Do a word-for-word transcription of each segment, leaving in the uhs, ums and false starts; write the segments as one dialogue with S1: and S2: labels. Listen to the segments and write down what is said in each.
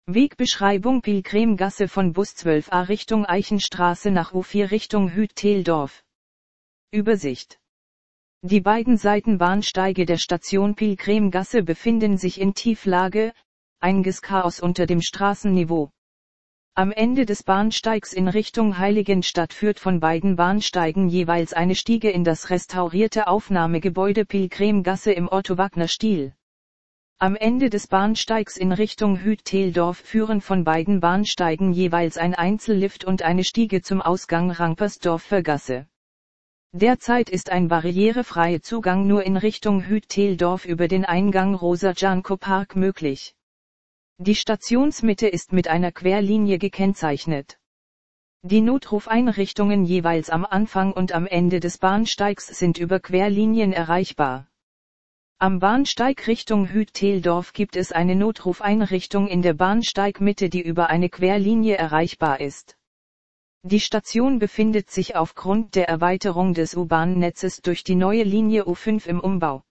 S1: Wegbeschreibung: Pilgrimgasse von Bus zwölf a Richtung Eichenstraße nach U vier Richtung Hüt-Theldorf. Übersicht: Die beiden Seitenbahnsteige der Station Pilgrimgasse befinden sich in Tieflage, einiges Chaos unter dem Straßenniveau. Am Ende des Bahnsteigs in Richtung Heiligenstadt führt von beiden Bahnsteigen jeweils eine Stiege in das restaurierte Aufnahmegebäude Pilgrimgasse im Otto-Wagner-Stil. Am Ende des Bahnsteigs in Richtung Hüt-Theldorf führen von beiden Bahnsteigen jeweils ein Einzellift und eine Stiege zum Ausgang Rankersdorfer Gasse. Derzeit ist ein barrierefreier Zugang nur in Richtung Hüt-Theldorf über den Eingang Rosa-Janko-Park möglich. Die Stationsmitte ist mit einer Querlinie gekennzeichnet. Die Notrufeinrichtungen jeweils am Anfang und am Ende des Bahnsteigs sind über Querlinien erreichbar. Am Bahnsteig Richtung Hüt-Theldorf gibt es eine Notrufeinrichtung in der Bahnsteigmitte, die über eine Querlinie erreichbar ist. Die Station befindet sich aufgrund der Erweiterung des U-Bahn-Netzes durch die neue Linie U fünf im Umbau.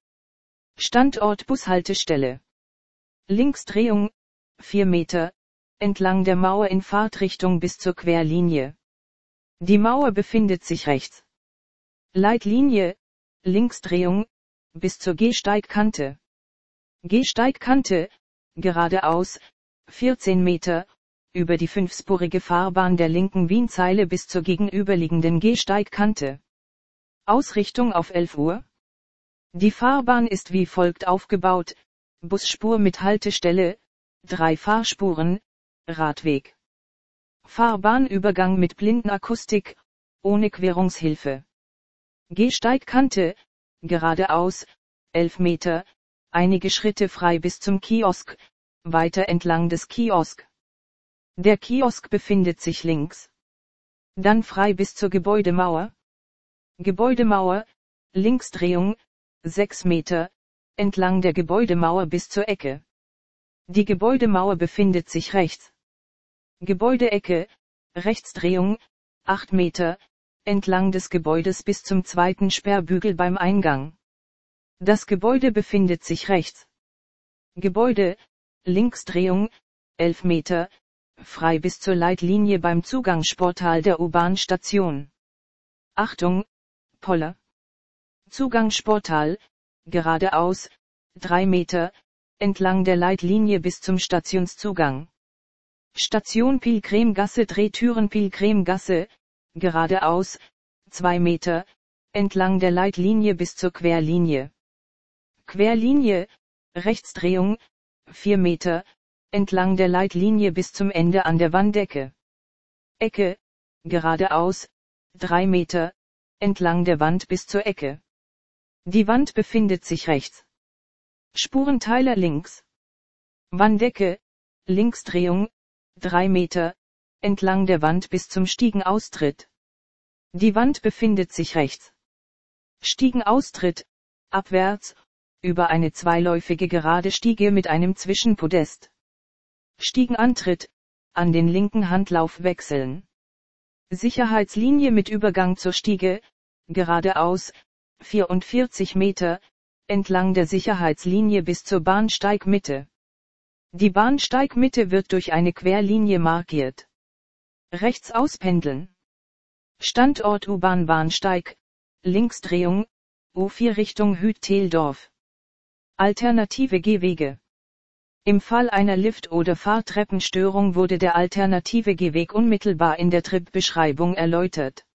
S1: Standort Bushaltestelle. Linksdrehung, vier Meter, entlang der Mauer in Fahrtrichtung bis zur Querlinie. Die Mauer befindet sich rechts. Leitlinie, Linksdrehung, bis zur Gehsteigkante. Gehsteigkante, geradeaus, vierzehn Meter, über die fünfspurige Fahrbahn der linken Wienzeile bis zur gegenüberliegenden Gehsteigkante. Ausrichtung auf elf Uhr. Die Fahrbahn ist wie folgt aufgebaut: Busspur mit Haltestelle, drei Fahrspuren, Radweg. Fahrbahnübergang mit Blindenakustik, ohne Querungshilfe. Gehsteigkante, geradeaus, elf Meter, einige Schritte frei bis zum Kiosk, weiter entlang des Kiosk. Der Kiosk befindet sich links. Dann frei bis zur Gebäudemauer. Gebäudemauer, Linksdrehung, sechs Meter, entlang der Gebäudemauer bis zur Ecke. Die Gebäudemauer befindet sich rechts. Gebäudeecke, Rechtsdrehung, acht Meter, entlang des Gebäudes bis zum zweiten Sperrbügel beim Eingang. Das Gebäude befindet sich rechts. Gebäude, Linksdrehung, elf Meter, frei bis zur Leitlinie beim Zugangsportal der U-Bahn-Station. Achtung, Poller. Zugangsportal, geradeaus, drei Meter, entlang der Leitlinie bis zum Stationszugang. Station Pilgrimgasse, Drehtüren Pilgrimgasse, geradeaus, zwei Meter, entlang der Leitlinie bis zur Querlinie. Querlinie, Rechtsdrehung, vier Meter, entlang der Leitlinie bis zum Ende an der Wandecke. Ecke, geradeaus, drei Meter, entlang der Wand bis zur Ecke. Die Wand befindet sich rechts. Spurenteiler links. Wandecke, Linksdrehung, drei Meter, entlang der Wand bis zum Stiegenaustritt. Die Wand befindet sich rechts. Stiegenaustritt, abwärts, über eine zweiläufige gerade Stiege mit einem Zwischenpodest. Stiegenantritt, an den linken Handlauf wechseln. Sicherheitslinie mit Übergang zur Stiege, geradeaus, vierundvierzig Meter, entlang der Sicherheitslinie bis zur Bahnsteigmitte. Die Bahnsteigmitte wird durch eine Querlinie markiert. Rechts auspendeln. Standort U-Bahn-Bahnsteig, Linksdrehung, U vier Richtung Hüt-Theldorf. Alternative Gehwege. Im Fall einer Lift- oder Fahrtreppenstörung wurde der alternative Gehweg unmittelbar in der Tripbeschreibung erläutert.